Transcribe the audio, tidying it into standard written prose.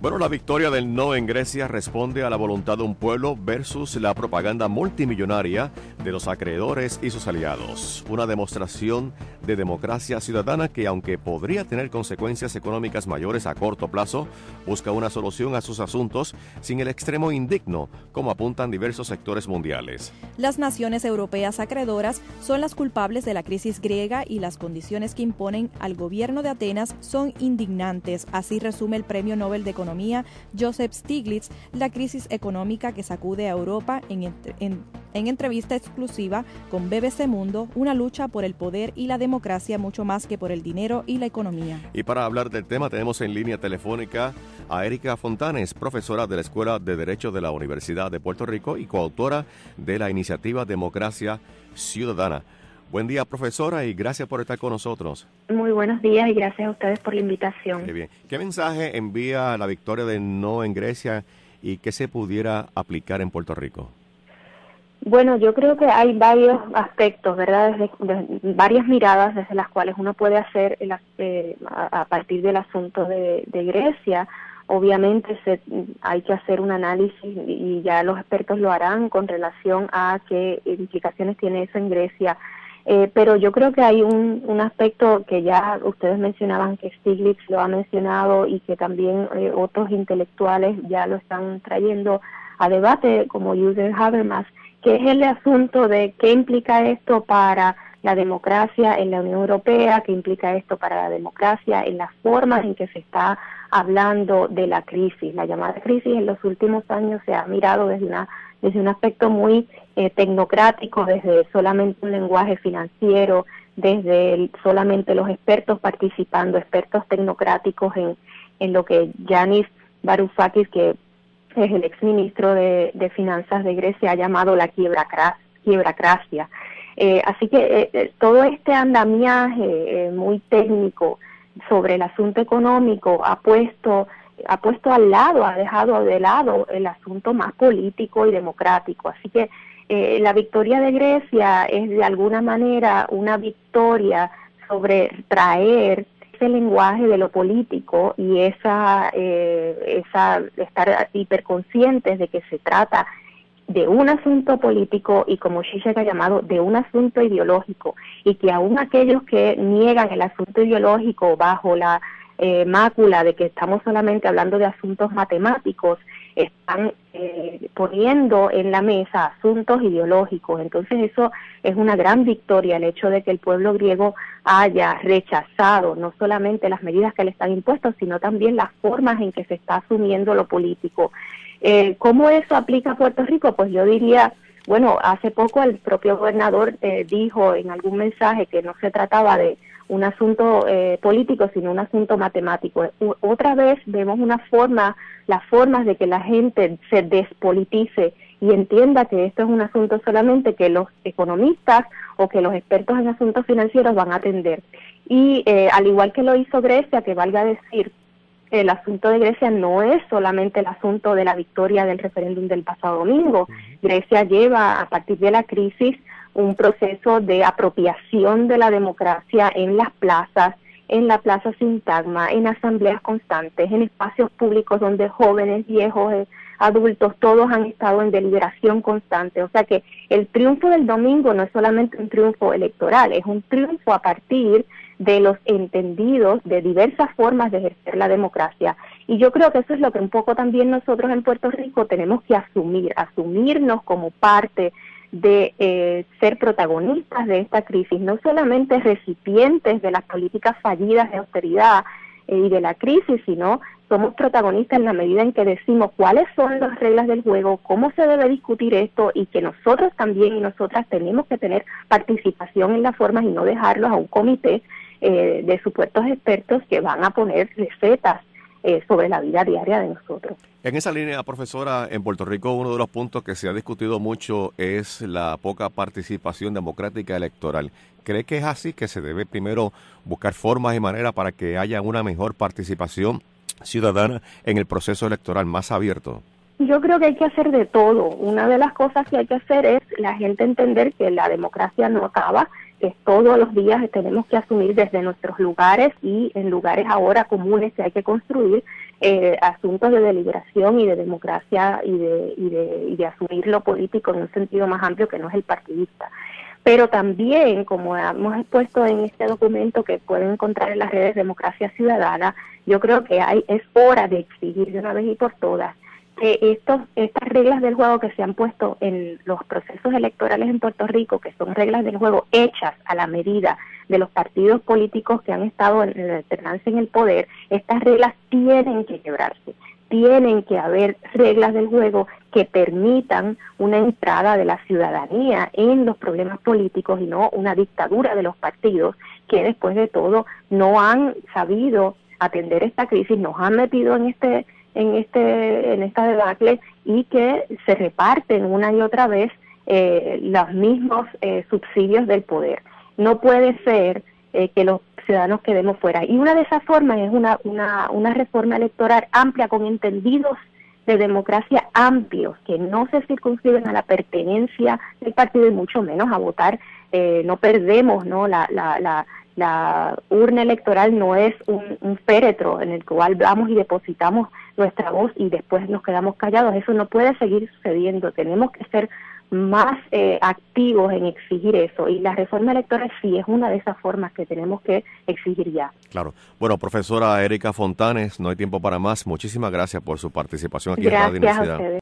Bueno, la victoria del no en Grecia responde a la voluntad de un pueblo versus la propaganda multimillonaria de los acreedores y sus aliados. Una demostración de democracia ciudadana que, aunque podría tener consecuencias económicas mayores a corto plazo, busca una solución a sus asuntos sin el extremo indigno, como apuntan diversos sectores mundiales. Las naciones europeas acreedoras son las culpables de la crisis griega y las condiciones que imponen al gobierno de Atenas son indignantes, así resume el Premio Nobel de Economía Joseph Stiglitz la crisis económica que sacude a Europa en entrevista exclusiva con BBC Mundo, una lucha por el poder y la democracia mucho más que por el dinero y la economía. Y para hablar del tema tenemos en línea telefónica a Erika Fontanes, profesora de la Escuela de Derecho de la Universidad de Puerto Rico y coautora de la iniciativa Democracia Ciudadana. Buen día, profesora, y gracias por estar con nosotros. Muy buenos días y gracias a ustedes por la invitación. Qué bien. ¿Qué mensaje envía la victoria del no en Grecia y qué se pudiera aplicar en Puerto Rico? Bueno, yo creo que hay varios aspectos, ¿verdad? Desde varias miradas desde las cuales uno puede hacer a partir del asunto de Grecia. Obviamente hay que hacer un análisis y ya los expertos lo harán con relación a qué implicaciones tiene eso en Grecia. Pero yo creo que hay un aspecto que ya ustedes mencionaban, que Stiglitz lo ha mencionado y que también otros intelectuales ya lo están trayendo a debate, como Jürgen Habermas, que es el asunto de qué implica esto para la democracia en la Unión Europea, qué implica esto para la democracia en las formas en que se está hablando de la crisis. La llamada crisis en los últimos años se ha mirado desde un aspecto muy tecnocrático, desde solamente un lenguaje financiero, desde solamente los expertos participando, expertos tecnocráticos en lo que Yanis Varoufakis, que es el exministro de Finanzas de Grecia, ha llamado la quiebracracia. Así que todo este andamiaje muy técnico sobre el asunto económico ha puesto al lado, ha dejado de lado el asunto más político y democrático. Así que la victoria de Grecia es de alguna manera una victoria sobre traer ese lenguaje de lo político y estar hiperconscientes de que se trata de un asunto político y, como Zizek ha llamado, de un asunto ideológico, y que aún aquellos que niegan el asunto ideológico bajo la mácula de que estamos solamente hablando de asuntos matemáticos, están poniendo en la mesa asuntos ideológicos. Entonces eso es una gran victoria, el hecho de que el pueblo griego haya rechazado no solamente las medidas que le están impuestas, sino también las formas en que se está asumiendo lo político. ¿Cómo eso aplica a Puerto Rico? Pues yo diría, bueno, hace poco el propio gobernador dijo en algún mensaje que no se trataba de un asunto político, sino un asunto matemático. Otra vez vemos las formas de que la gente se despolitice y entienda que esto es un asunto solamente que los economistas o que los expertos en asuntos financieros van a atender. Y al igual que lo hizo Grecia, que valga decir, el asunto de Grecia no es solamente el asunto de la victoria del referéndum del pasado domingo. Grecia lleva, a partir de la crisis, un proceso de apropiación de la democracia en las plazas, en la Plaza Sintagma, en asambleas constantes, en espacios públicos donde jóvenes, viejos, adultos, todos han estado en deliberación constante. O sea que el triunfo del domingo no es solamente un triunfo electoral, es un triunfo a partir de los entendidos de diversas formas de ejercer la democracia. Y yo creo que eso es lo que un poco también nosotros en Puerto Rico tenemos que asumirnos como parte de ser protagonistas de esta crisis, no solamente recipientes de las políticas fallidas de austeridad y de la crisis, sino somos protagonistas en la medida en que decimos cuáles son las reglas del juego, cómo se debe discutir esto, y que nosotros también y nosotras tenemos que tener participación en las formas y no dejarlos a un comité de supuestos expertos que van a poner recetas sobre la vida diaria de nosotros. En esa línea, profesora, en Puerto Rico uno de los puntos que se ha discutido mucho es la poca participación democrática electoral. ¿Cree que es así, que se debe primero buscar formas y maneras para que haya una mejor participación ciudadana en el proceso electoral más abierto? Yo creo que hay que hacer de todo. Una de las cosas que hay que hacer es la gente entender que la democracia no acaba, que todos los días tenemos que asumir desde nuestros lugares y en lugares ahora comunes que hay que construir, asuntos de deliberación y de democracia y de asumir lo político en un sentido más amplio que no es el partidista. Pero también, como hemos expuesto en este documento que pueden encontrar en las redes Democracia Ciudadana, yo creo que es hora de exigir de una vez y por todas que estas reglas del juego que se han puesto en los procesos electorales en Puerto Rico, que son reglas del juego hechas a la medida de los partidos políticos que han estado en la alternancia en el poder, estas reglas tienen que quebrarse. Tienen que haber reglas del juego que permitan una entrada de la ciudadanía en los problemas políticos y no una dictadura de los partidos que después de todo no han sabido atender esta crisis, nos han metido en esta debacle y que se reparten una y otra vez los mismos subsidios del poder. No puede ser que los ciudadanos quedemos fuera. Y una de esas formas es una reforma electoral amplia con entendidos de democracia amplios, que no se circunscriben a la pertenencia del partido y mucho menos a votar. No perdemos, ¿no? La urna electoral no es un féretro en el cual vamos y depositamos nuestra voz y después nos quedamos callados. Eso no puede seguir sucediendo. Tenemos que ser más activos en exigir eso, y la reforma electoral sí es una de esas formas que tenemos que exigir ya. Claro. Bueno, profesora Erika Fontanes, no hay tiempo para más. Muchísimas gracias por su participación aquí en Radio Gracias Universidad. A ustedes.